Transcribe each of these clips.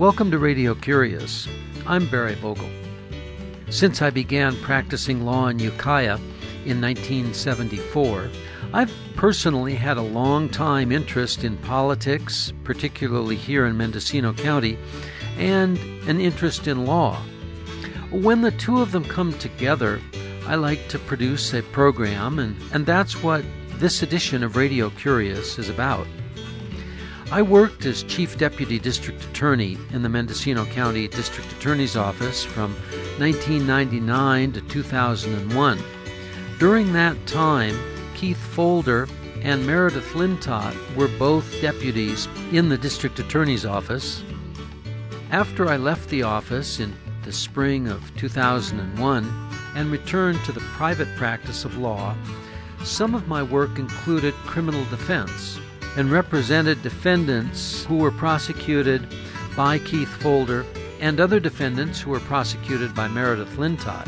Welcome to Radio Curious. I'm Barry Vogel. Since I began practicing law in Ukiah in 1974, I've personally had a long-time interest in politics, particularly here in Mendocino County, and an interest in law. When the two of them come together, I like to produce a program, and that's what this edition of Radio Curious is about. I worked as Chief Deputy District Attorney in the Mendocino County District Attorney's Office from 1999 to 2001. During that time, Keith Folder and Meredith Lintott were both deputies in the District Attorney's Office. After I left the office in the spring of 2001 and returned to the private practice of law, some of my work included criminal defense and represented defendants who were prosecuted by Keith Folder and other defendants who were prosecuted by Meredith Lintott.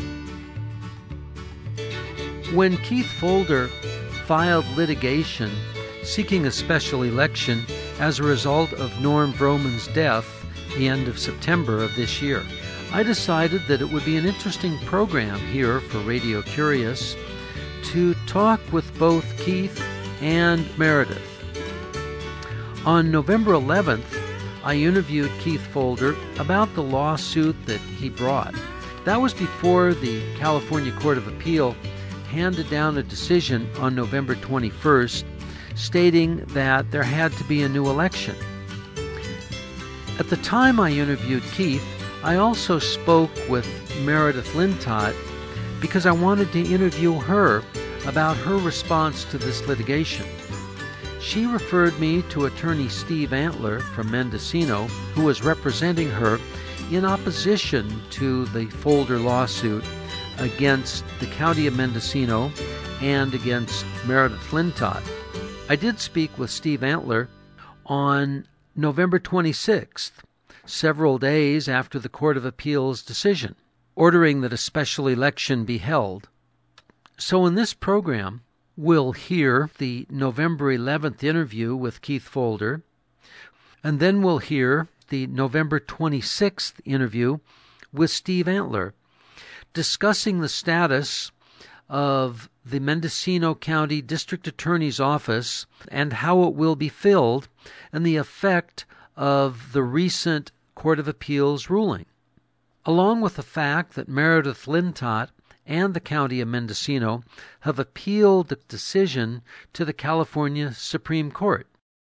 When Keith Folder filed litigation seeking a special election as a result of Norm Vroman's death the end of September of this year, I decided that it would be an interesting program here for Radio Curious to talk with both Keith and Meredith. On November 11th, I interviewed Keith Folder about the lawsuit that he brought. That was before the California Court of Appeal handed down a decision on November 21st stating that there had to be a new election. At the time I interviewed Keith, I also spoke with Meredith Lintott because I wanted to interview her about her response to this litigation. She referred me to attorney Steve Antler from Mendocino, who was representing her in opposition to the Folder lawsuit against the County of Mendocino and against Meredith Lintott. I did speak with Steve Antler on November 26th, several days after the Court of Appeal's decision, ordering that a special election be held. So in this program, we'll hear the November 11th interview with Keith Folder, and then we'll hear the November 26th interview with Steve Antler, discussing the status of the Mendocino County District Attorney's Office and how it will be filled and the effect of the recent Court of Appeals ruling, along with the fact that Meredith Lintott and the County of Mendocino have appealed the decision to the California Supreme Court.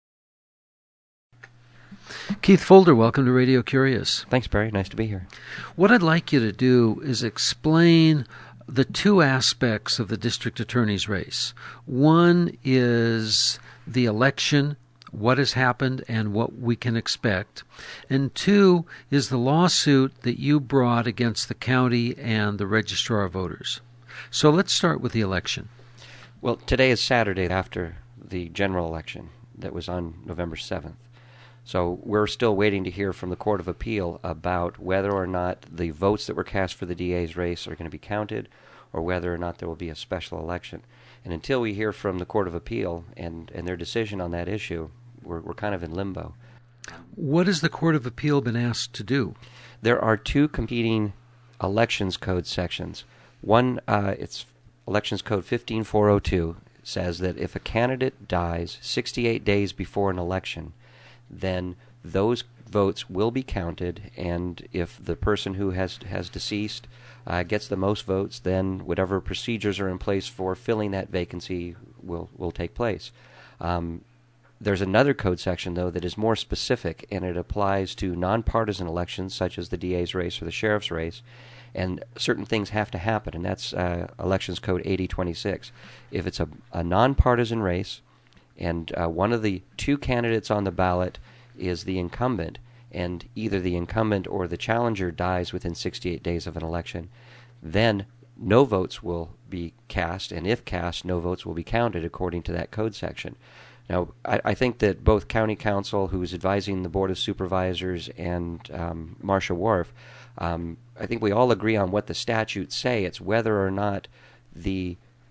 Keith Folder, welcome to Radio Curious. Thanks, Barry. Nice to be here. What I'd like you to do is explain the two aspects of the district attorney's race. One is the election, what has happened and what we can expect. And two is the lawsuit that you brought against the county and the registrar of voters. So let's start with the election. Well, today is Saturday after the general election that was on November 7th. So we're still waiting to hear from the Court of Appeal about whether or not the votes that were cast for the DA's race are going to be counted or whether or not there will be a special election. And until we hear from the Court of Appeal and their decision on that issue, we're kind of in limbo. What has the Court of Appeal been asked to do? There are two competing elections code sections. One, it's Elections Code 15402, says that if a candidate dies 68 days before an election, then those votes will be counted, and if the person who has deceased gets the most votes, then whatever procedures are in place for filling that vacancy will take place. There's another code section, though, that is more specific, and it applies to nonpartisan elections, such as the DA's race or the sheriff's race, and certain things have to happen, and that's Elections Code 8026. If it's a nonpartisan race, and one of the two candidates on the ballot is the incumbent, and either the incumbent or the challenger dies within 68 days of an election, then no votes will be cast, and if cast, no votes will be counted according to that code section. Now, I think that both County Counsel, who is advising the Board of Supervisors, and Marcia Wharf, I think we all agree on what the statutes say. It's whether or not the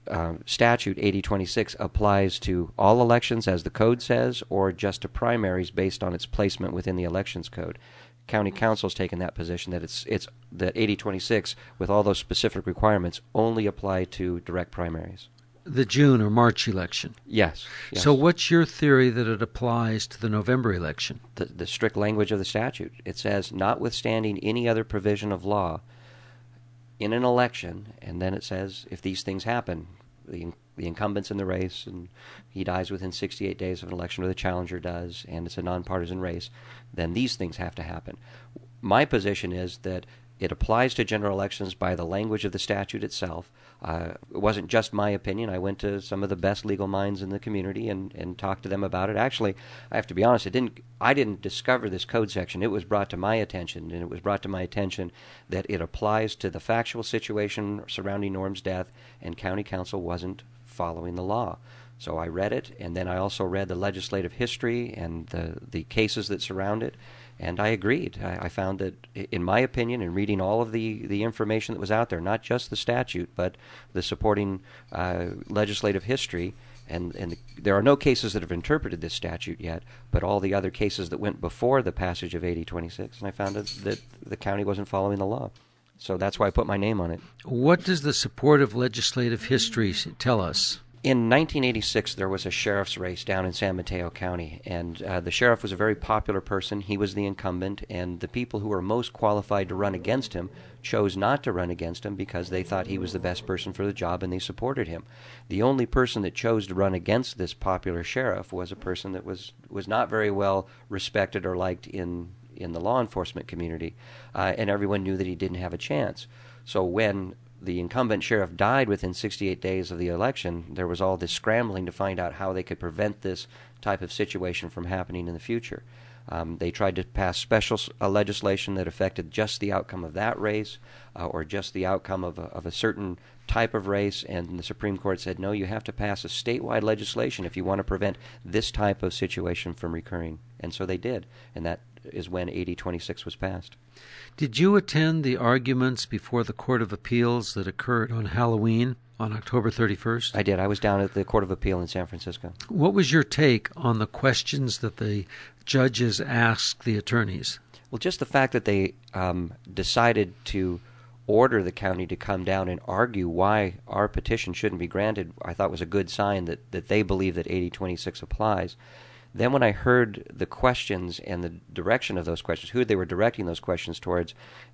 statute 8026 applies to all elections as the code says, or just to primaries based on its placement within the elections code. County Council's taken that position that it's that 8026 with all those specific requirements only apply to direct primaries. The June or March election. Yes. So what's your theory that it applies to the November election? The strict language of the statute. It says, notwithstanding any other provision of law in an election, and then it says, if these things happen, the incumbent's in the race and he dies within 68 days of an election, or the challenger does, and it's a nonpartisan race, then these things have to happen. My position is that it applies to general elections by the language of the statute itself. It wasn't just my opinion. I went to some of the best legal minds in the community and talked to them about it. Actually, I have to be honest, I didn't discover this code section. It was brought to my attention, and it was brought to my attention that it applies to the factual situation surrounding Norm's death, and County Council wasn't following the law. So I read it, and then I also read the legislative history and the cases that surround it, and I agreed. I found that, in my opinion, in reading all of the information that was out there, not just the statute, but the supporting legislative history, and there are no cases that have interpreted this statute yet, but all the other cases that went before the passage of 8026, and I found that the county wasn't following the law. So that's why I put my name on it. What does the supportive legislative history tell us? In 1986, there was a sheriff's race down in San Mateo County, and the sheriff was a very popular person. He was the incumbent, and the people who were most qualified to run against him chose not to run against him because they thought he was the best person for the job, and they supported him. The only person that chose to run against this popular sheriff was a person that was not very well respected or liked in the law enforcement community, and everyone knew that he didn't have a chance. So when the incumbent sheriff died within 68 days of the election, there was all this scrambling to find out how they could prevent this type of situation from happening in the future. They tried to pass special legislation that affected just the outcome of that race or just the outcome of a certain type of race, and the Supreme Court said, no, you have to pass a statewide legislation if you want to prevent this type of situation from recurring. And so they did, and that is when 8026 was passed. Did you attend the arguments before the Court of Appeals that occurred on Halloween on October 31st? I did. I was down at the Court of Appeal in San Francisco. What was your take on the questions that the judges asked the attorneys? Well, just the fact that they decided to order the county to come down and argue why our petition shouldn't be granted, I thought was a good sign that they believe that 8026 applies. Then when I heard the questions and the direction of those questions, who they were directing those questions towards,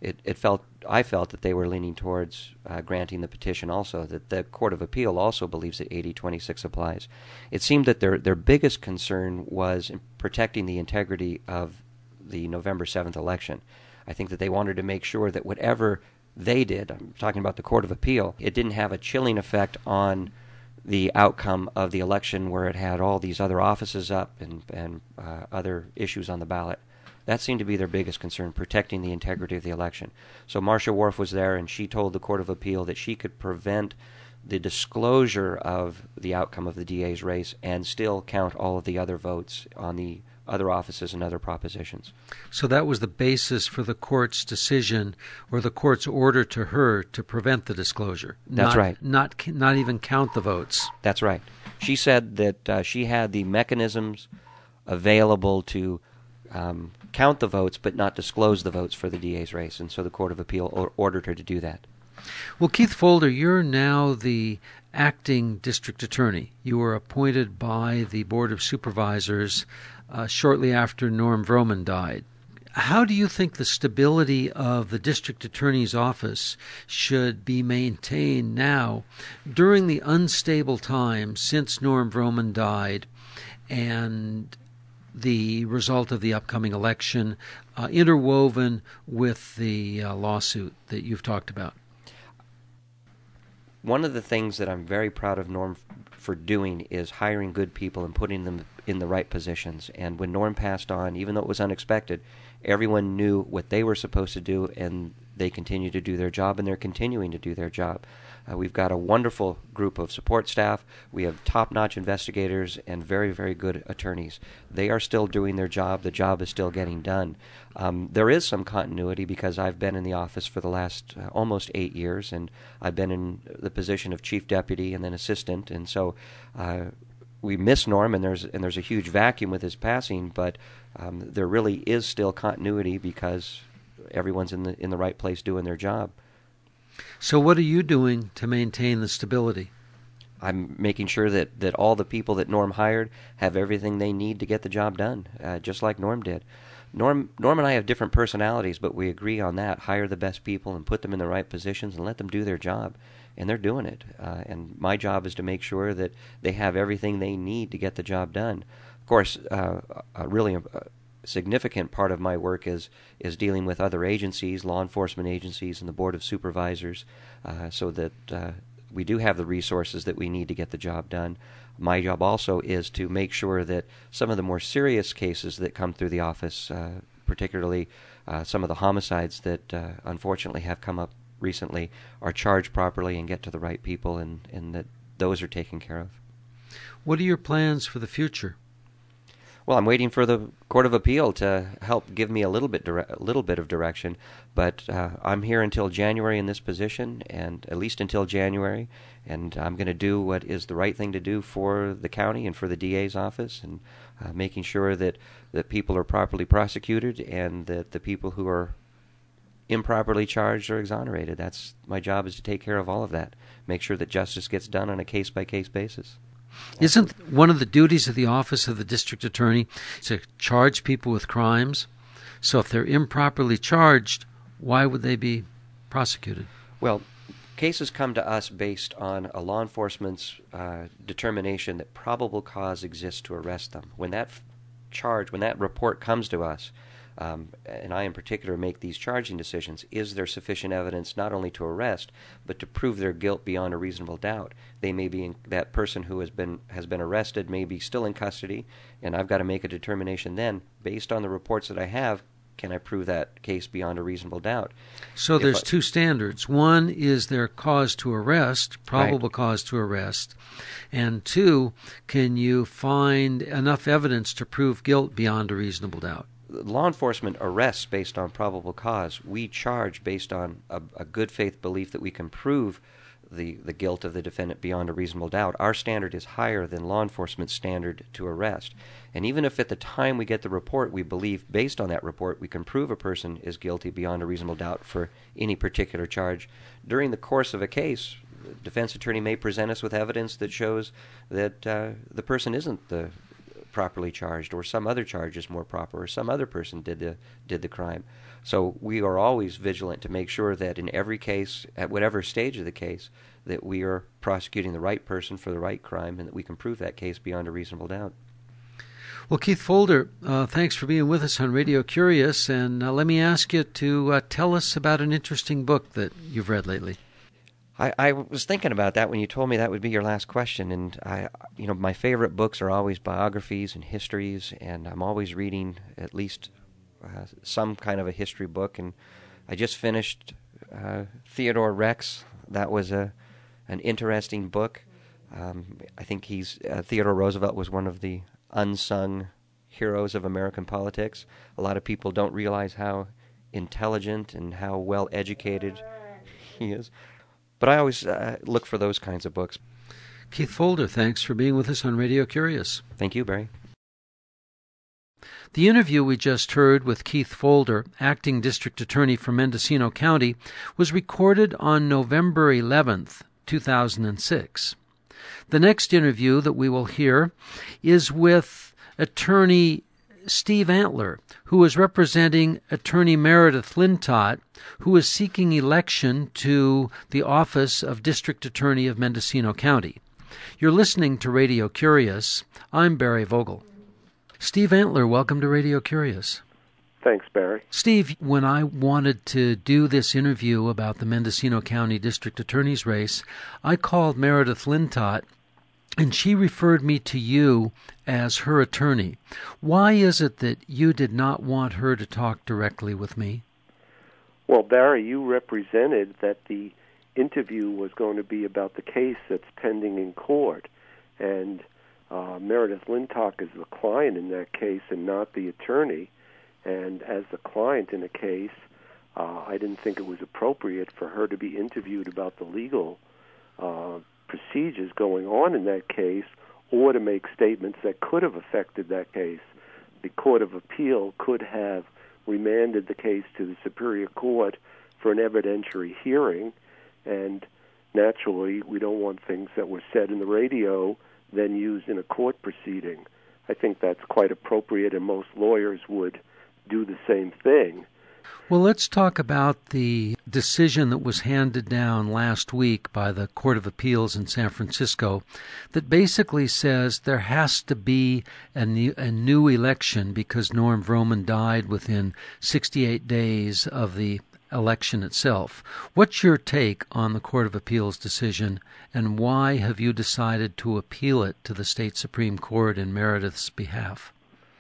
I felt that they were leaning towards granting the petition also, that the Court of Appeal also believes that 8026 applies. It seemed that their biggest concern was in protecting the integrity of the November 7th election. I think that they wanted to make sure that whatever they did, I'm talking about the Court of Appeal, it didn't have a chilling effect on the outcome of the election where it had all these other offices up and other issues on the ballot. That seemed to be their biggest concern, protecting the integrity of the election. So Marcia Worf was there, and she told the Court of Appeal that she could prevent the disclosure of the outcome of the DA's race and still count all of the other votes on the other offices and other propositions. So that was the basis for the court's decision, or the court's order to her to prevent the disclosure. That's right. Not even count the votes. That's right. She said that she had the mechanisms available to count the votes but not disclose the votes for the DA's race, and so the Court of Appeal ordered her to do that. Well, Keith Folder, you're now the acting district attorney. You were appointed by the Board of Supervisors shortly after Norm Vroman died. How do you think the stability of the district attorney's office should be maintained now during the unstable time since Norm Vroman died and the result of the upcoming election interwoven with the lawsuit that you've talked about? One of the things that I'm very proud of Norm for doing is hiring good people and putting them in the right positions. And when Norm passed on, even though it was unexpected, everyone knew what they were supposed to do, and they continued to do their job, and they're continuing to do their job. We've got a wonderful group of support staff. We have top-notch investigators and very, very good attorneys. They are still doing their job. The job is still getting done. There is some continuity because I've been in the office for the last almost 8 years, and I've been in the position of chief deputy and then assistant, and so we miss Norm, and there's a huge vacuum with his passing, but there really is still continuity because everyone's in the right place doing their job. So what are you doing to maintain the stability? I'm making sure that all the people that Norm hired have everything they need to get the job done, just like Norm did. Norm and I have different personalities, but we agree on that. Hire the best people and put them in the right positions and let them do their job. And they're doing it. And my job is to make sure that they have everything they need to get the job done. Of course, a significant part of my work is dealing with other agencies, law enforcement agencies, and the Board of Supervisors, so that we do have the resources that we need to get the job done. My job also is to make sure that some of the more serious cases that come through the office, particularly some of the homicides that unfortunately have come up recently, are charged properly and get to the right people, and that those are taken care of. What are your plans for the future? Well, I'm waiting for the Court of Appeal to help give me a little bit of direction, but I'm here until January in this position, and at least until January, and I'm going to do what is the right thing to do for the county and for the DA's office, and making sure that people are properly prosecuted and that the people who are improperly charged are exonerated. That's my job, is to take care of all of that, make sure that justice gets done on a case-by-case basis. Isn't one of the duties of the office of the district attorney to charge people with crimes? So if they're improperly charged, why would they be prosecuted? Well, cases come to us based on a law enforcement's determination that probable cause exists to arrest them. When that report comes to us, and I in particular make these charging decisions, is there sufficient evidence not only to arrest, but to prove their guilt beyond a reasonable doubt? They may be that person who has been arrested may be still in custody, and I've got to make a determination then, based on the reports that I have, can I prove that case beyond a reasonable doubt? So there's two standards. One is their cause to arrest, probable Right. cause to arrest, and two, can you find enough evidence to prove guilt beyond a reasonable doubt? Law enforcement arrests based on probable cause. We charge based on a good faith belief that we can prove the guilt of the defendant beyond a reasonable doubt. Our standard is higher than law enforcement's standard to arrest. And even if at the time we get the report, we believe based on that report we can prove a person is guilty beyond a reasonable doubt for any particular charge, during the course of a case, the defense attorney may present us with evidence that shows that the person isn't the properly charged, or some other charge is more proper, or some other person did the crime. So we are always vigilant to make sure that in every case, at whatever stage of the case, that we are prosecuting the right person for the right crime, and that we can prove that case beyond a reasonable doubt. Well, Keith Folder, thanks for being with us on Radio Curious, and let me ask you to tell us about an interesting book that you've read lately. I was thinking about that when you told me that would be your last question, and my favorite books are always biographies and histories, and I'm always reading at least some kind of a history book. And I just finished Theodore Rex. That was an interesting book. I think Theodore Roosevelt was one of the unsung heroes of American politics. A lot of people don't realize how intelligent and how well educated he is. But I always look for those kinds of books. Keith Folder, thanks for being with us on Radio Curious. Thank you, Barry. The interview we just heard with Keith Folder, acting district attorney for Mendocino County, was recorded on November 11th, 2006. The next interview that we will hear is with attorney Steve Antler, who is representing attorney Meredith Lintott, who is seeking election to the office of District Attorney of Mendocino County. You're listening to Radio Curious. I'm Barry Vogel. Steve Antler, welcome to Radio Curious. Thanks, Barry. Steve, when I wanted to do this interview about the Mendocino County District Attorney's race, I called Meredith Lintott, and she referred me to you as her attorney. Why is it that you did not want her to talk directly with me? Well, Barry, you represented that the interview was going to be about the case that's pending in court. And Meredith Lintock is the client in that case and not the attorney. And as the client in a case, I didn't think it was appropriate for her to be interviewed about the legal procedures going on in that case or to make statements that could have affected that case. The Court of Appeal could have remanded the case to the Superior Court for an evidentiary hearing, and naturally we don't want things that were said in the radio then used in a court proceeding. I think that's quite appropriate, and most lawyers would do the same thing. Well, let's talk about the decision that was handed down last week by the Court of Appeals in San Francisco that basically says there has to be a new election because Norm Vroman died within 68 days of the election itself. What's your take on the Court of Appeals decision, and why have you decided to appeal it to the state Supreme Court in Meredith's behalf?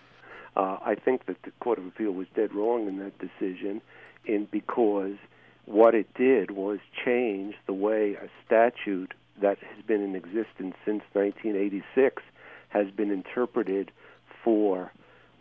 I think that the Court of Appeal was dead wrong in that decision, because what it did was change the way a statute that has been in existence since 1986 has been interpreted for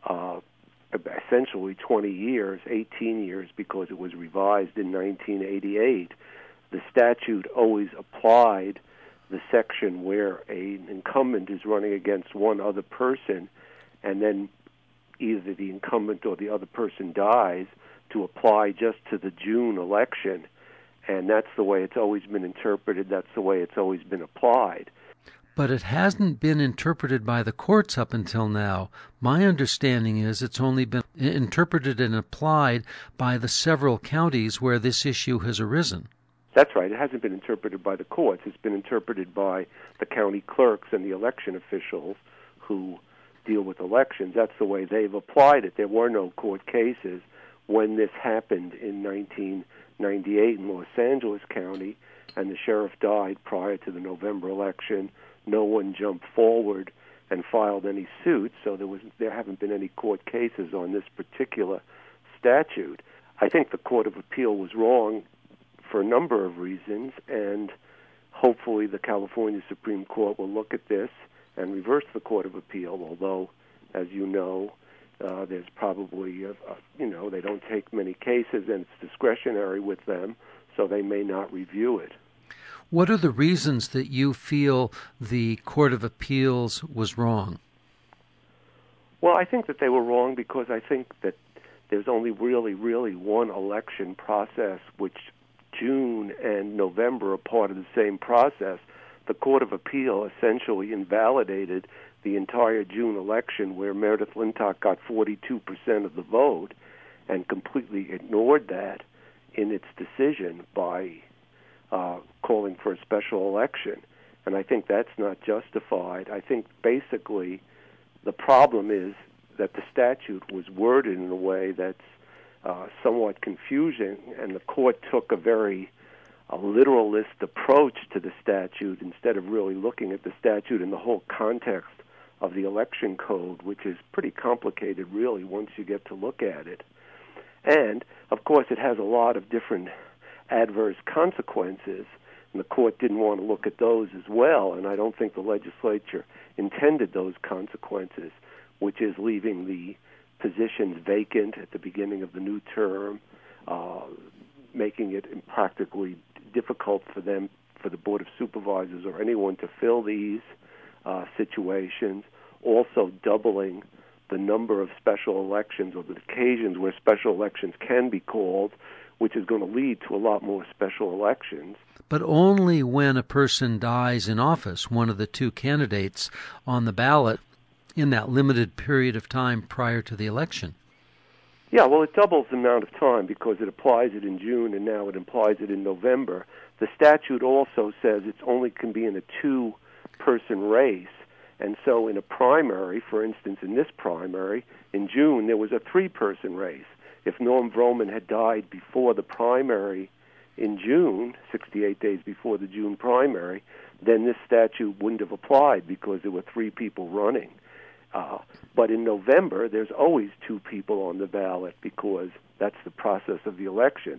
essentially 20 years, 18 years, because it was revised in 1988. The statute always applied the section where an incumbent is running against one other person, and then either the incumbent or the other person dies, to apply just to the June election. And that's the way it's always been interpreted. That's the way it's always been applied. But it hasn't been interpreted by the courts up until now. My understanding is it's only been interpreted and applied by the several counties where this issue has arisen. That's right. It hasn't been interpreted by the courts. It's been interpreted by the county clerks and the election officials who deal with elections. That's the way they've applied it. There were no court cases when this happened in 1998 in Los Angeles County, and the sheriff died prior to the November election. No one jumped forward and filed any suits, so there haven't been any court cases on this particular statute. I think the Court of Appeal was wrong for a number of reasons, and hopefully the California Supreme Court will look at this and reverse the Court of Appeal, although, as you know, there's probably, they don't take many cases, and it's discretionary with them, so they may not review it. What are the reasons that you feel the Court of Appeals was wrong? Well, I think that they were wrong because I think that there's only really one election process, which June and November are part of the same process. The Court of Appeal essentially invalidated the entire June election, where Meredith Lintock got 42% of the vote, and completely ignored that in its decision by calling for a special election. And I think that's not justified. I think basically the problem is that the statute was worded in a way that's somewhat confusing, and the court took a very literalist approach to the statute instead of really looking at the statute in the whole context of the election code, which is pretty complicated, really, once you get to look at it. And, of course, it has a lot of different adverse consequences, and the court didn't want to look at those as well, and I don't think the legislature intended those consequences, which is leaving the positions vacant at the beginning of the new term, making it practically difficult for the Board of Supervisors or anyone to fill these situations, also doubling the number of special elections or the occasions where special elections can be called, which is going to lead to a lot more special elections. But only when a person dies in office, one of the two candidates on the ballot, in that limited period of time prior to the election. Yeah, well, it doubles the amount of time because it applies it in June and now it applies it in November. The statute also says it only can be in a two-person race. And so in a primary, for instance, in this primary, in June, there was a three-person race. If Norm Vroman had died before the primary in June, 68 days before the June primary, then this statute wouldn't have applied because there were three people running. But in November, there's always two people on the ballot because that's the process of the election.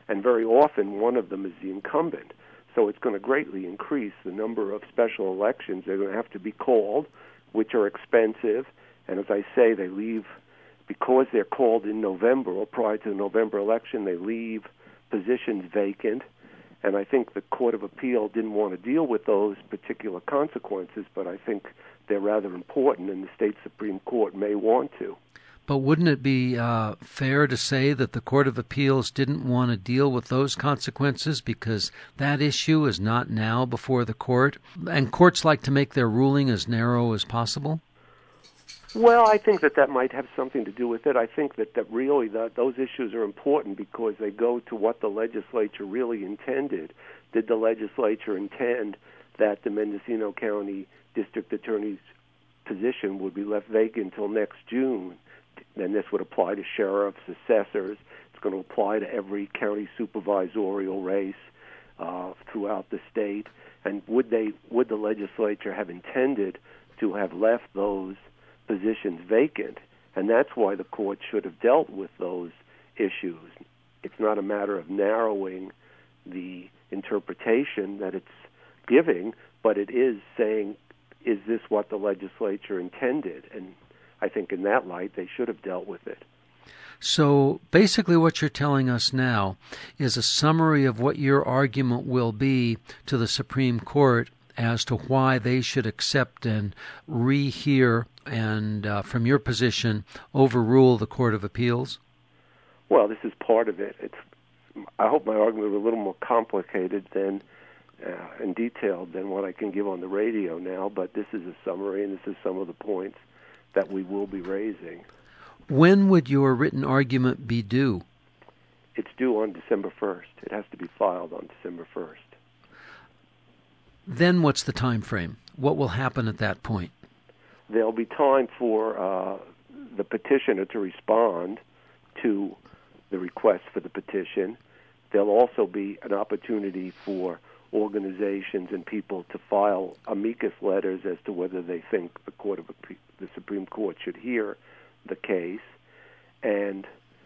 and very often one of them is the incumbent. So it's going to greatly increase the number of special elections that are going to have to be called, which are expensive. And as I say, they leave, because they're called in November or prior to the November election, they leave positions vacant. And I think the Court of Appeal didn't want to deal with those particular consequences, but I think they're rather important, and the state Supreme Court may want to. But wouldn't it be fair to say that the Court of Appeals didn't want to deal with those consequences because that issue is not now before the court, and courts like to make their ruling as narrow as possible? Well, I think that might have something to do with it. I think that really those issues are important because they go to what the legislature really intended. Did the legislature intend that the Mendocino County District Attorney's position would be left vacant until next June? Then this would apply to sheriffs, assessors. It's going to apply to every county supervisorial race throughout the state. And would the legislature have intended to have left those positions vacant? And that's why the court should have dealt with those issues. It's not a matter of narrowing the interpretation that it's giving, but it is saying, is this what the legislature intended? And I think in that light, they should have dealt with it. So basically what you're telling us now is a summary of what your argument will be to the Supreme Court as to why they should accept and rehear and, from your position, overrule the Court of Appeals? Well, this is part of it. I hope my argument was a little more complicated than and detailed than what I can give on the radio now, but this is a summary, and this is some of the points that we will be raising. When would your written argument be due? It's due on December 1st. It has to be filed on December 1st. Then what's the time frame? What will happen at that point? There'll be time for the petitioner to respond to the request for the petition. There'll also be an opportunity for organizations and people to file amicus letters as to whether they think the Supreme Court should hear the case, and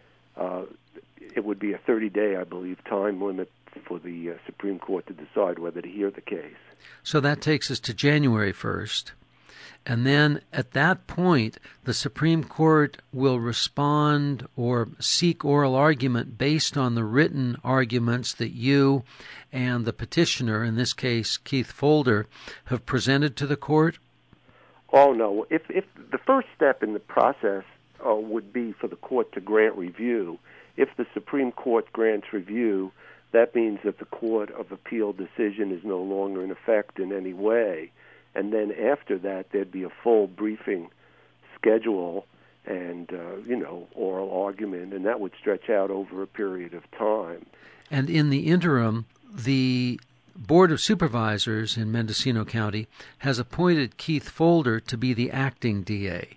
it would be a 30-day, I believe, time limit for the Supreme Court to decide whether to hear the case. So that takes us to January 1st, and then at that point, the Supreme Court will respond or seek oral argument based on the written arguments that you and the petitioner, in this case Keith Folder, have presented to the court? Oh, no. If the first step in the process would be for the court to grant review. If the Supreme Court grants review, that means that the Court of Appeal decision is no longer in effect in any way. And then after that, there'd be a full briefing schedule and, oral argument, and that would stretch out over a period of time. And in the interim, the Board of Supervisors in Mendocino County has appointed Keith Folder to be the acting DA.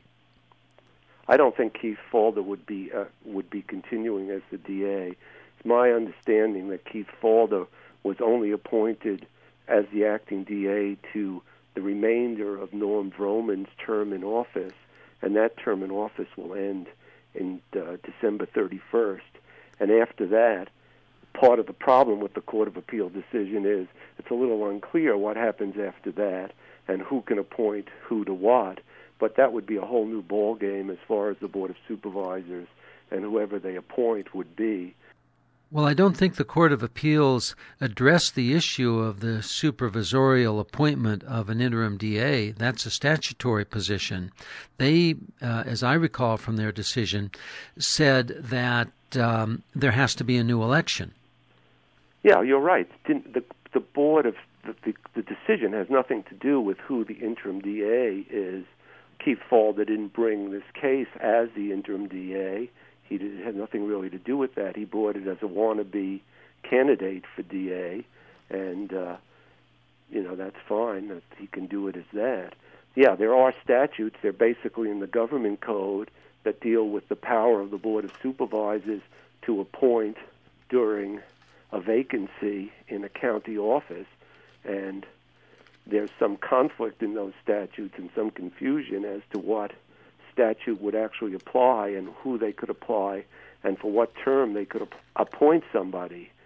I don't think Keith Folder would be continuing as the DA. It's my understanding that Keith Folder was only appointed as the acting DA to the remainder of Norm Vroman's term in office, and that term in office will end in December 31st. And after that, part of the problem with the Court of Appeal decision is it's a little unclear what happens after that and who can appoint who to what. But that would be a whole new ballgame as far as the Board of Supervisors and whoever they appoint would be. Well, I don't think the Court of Appeals addressed the issue of the supervisorial appointment of an interim DA. That's a statutory position. They, as I recall from their decision, said that there has to be a new election. Yeah, you're right. The Board of the decision has nothing to do with who the interim DA is. Keith Folder didn't bring this case as the interim DA. He had nothing really to do with that. He brought it as a wannabe candidate for DA, and that's fine. That he can do it as that. Yeah, there are statutes. They're basically in the government code that deal with the power of the Board of Supervisors to appoint during a vacancy in a county office, and there's some conflict in those statutes and some confusion as to what statute would actually apply and who they could apply and for what term they could appoint somebody.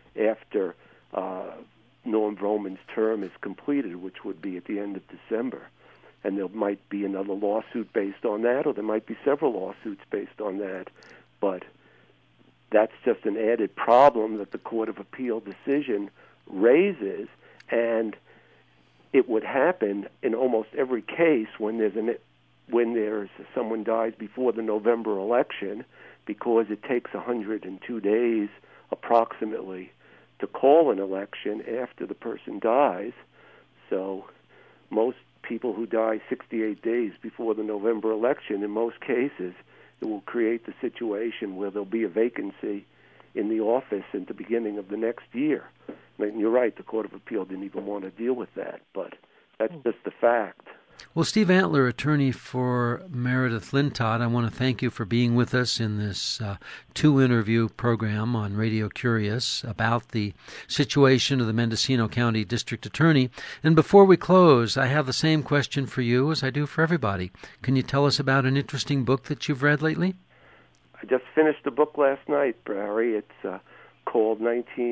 after Norm Vroman's term is completed, which would be at the end of December. And there might be another lawsuit based on that, or there might be several lawsuits based on that. But that's just an added problem that the Court of Appeal decision raises, and it would happen in almost every case when there's someone dies before the November election, because it takes 102 days approximately to call an election after the person dies. So most people who die 68 days before the November election, in most cases, it will create the situation where there'll be a vacancy in the office at the beginning of the next year. And you're right, the Court of Appeal didn't even want to deal with that, but that's just the fact. Well, Steve Antler, attorney for Meredith Lintott, I want to thank you for being with us in this two-interview program on Radio Curious about the situation of the Mendocino County District Attorney. And before we close, I have the same question for you as I do for everybody. Can you tell us about an interesting book that you've read lately? I just finished a book last night, Barry. It's called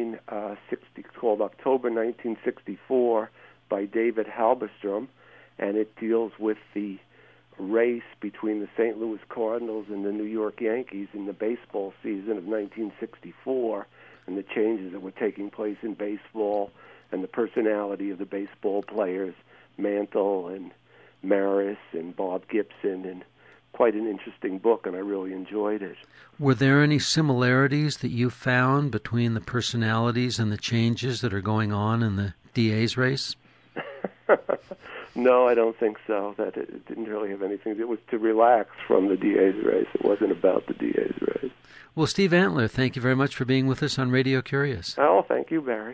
October 1964 by David Halberstrom. And it deals with the race between the St. Louis Cardinals and the New York Yankees in the baseball season of 1964, and the changes that were taking place in baseball and the personality of the baseball players, Mantle and Maris and Bob Gibson, and quite an interesting book, and I really enjoyed it. Were there any similarities that you found between the personalities and the changes that are going on in the DA's race? No, I don't think so. That it didn't really have anything. It was to relax from the DA's race. It wasn't about the DA's race. Well, Steve Antler, thank you very much for being with us on Radio Curious. Oh, thank you, Barry.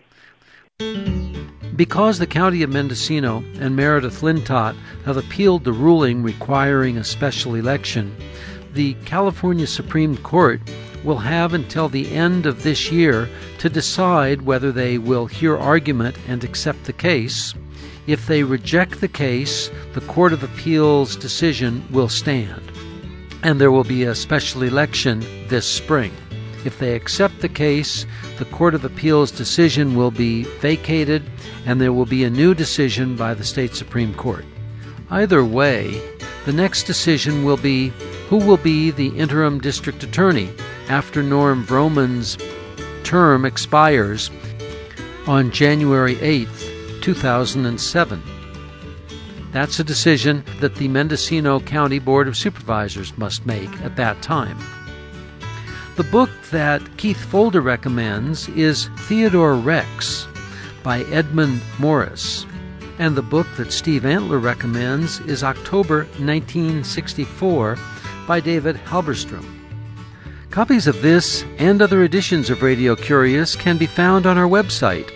Because the County of Mendocino and Meredith Lintott have appealed the ruling requiring a special election, the California Supreme Court will have until the end of this year to decide whether they will hear argument and accept the case. If they reject the case, the Court of Appeal's decision will stand, and there will be a special election this spring. If they accept the case, the Court of Appeal's decision will be vacated, and there will be a new decision by the State Supreme Court. Either way, the next decision will be who will be the interim district attorney after Norm Vroman's term expires on January 8th, 2007. That's a decision that the Mendocino County Board of Supervisors must make at that time. The book that Keith Folder recommends is Theodore Rex by Edmund Morris, and the book that Steve Antler recommends is October 1964 by David Halberstrom. Copies of this and other editions of Radio Curious can be found on our website,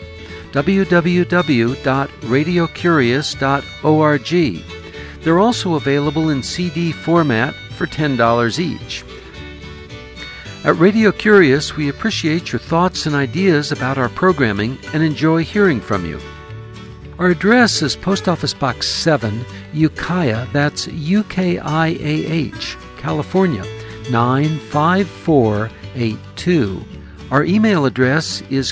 www.radiocurious.org. They're also available in CD format for $10 each. At Radio Curious, we appreciate your thoughts and ideas about our programming and enjoy hearing from you. Our address is Post Office Box 7, Ukiah, that's UKIAH, California, 95482. Our email address is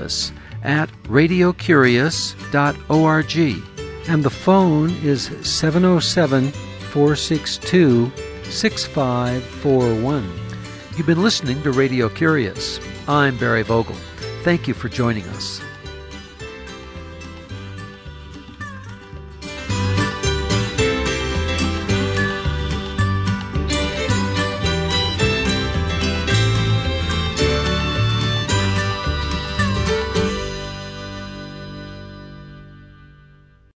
curious@radiocurious.org, and the phone is 707-462-6541. You've been listening to Radio Curious. I'm Barry Vogel. Thank you for joining us.